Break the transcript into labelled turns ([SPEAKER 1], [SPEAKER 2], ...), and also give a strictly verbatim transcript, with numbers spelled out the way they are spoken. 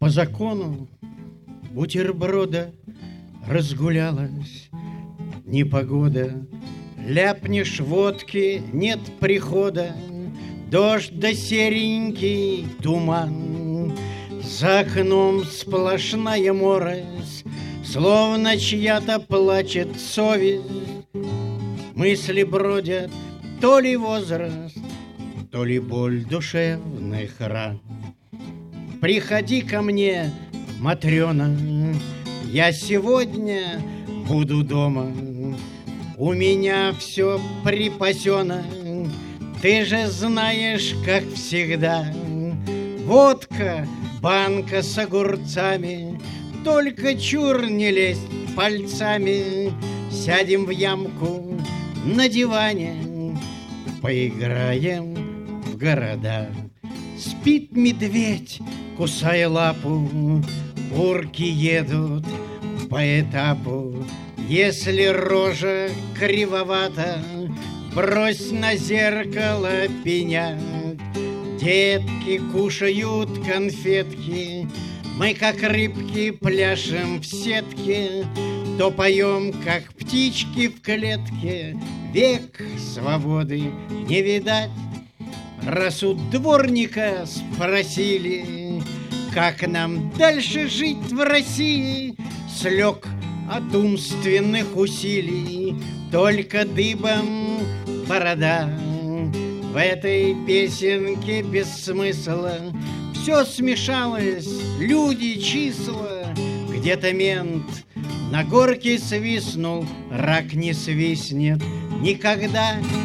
[SPEAKER 1] По закону бутерброда разгулялась непогода. Ляпнешь водки, нет прихода, дождь да серенький туман. За окном сплошная морось, словно чья-то плачет совесть. Мысли бродят, то ли возраст, то ли боль душевных ран. Приходи ко мне, Матрена, я сегодня буду дома. У меня все припасено, ты же знаешь, как всегда. Водка, банка с огурцами, только чур не лезть пальцами. Сядем в ямку на диване, поиграем в города. Спит медведь, кусая лапу, урки едут по этапу. Если рожа кривовата, брось на зеркало пенять. Детки кушают конфетки, мы как рыбки пляшем в сетке. То поем, как птички в клетке, век свободы не видать. Раз у дворника спросили, как нам дальше жить в России, слег от умственных усилий только дыбом борода. В этой песенке без смысла все смешалось, люди, числа. Где-то мент на горке свистнул, рак не свистнет никогда.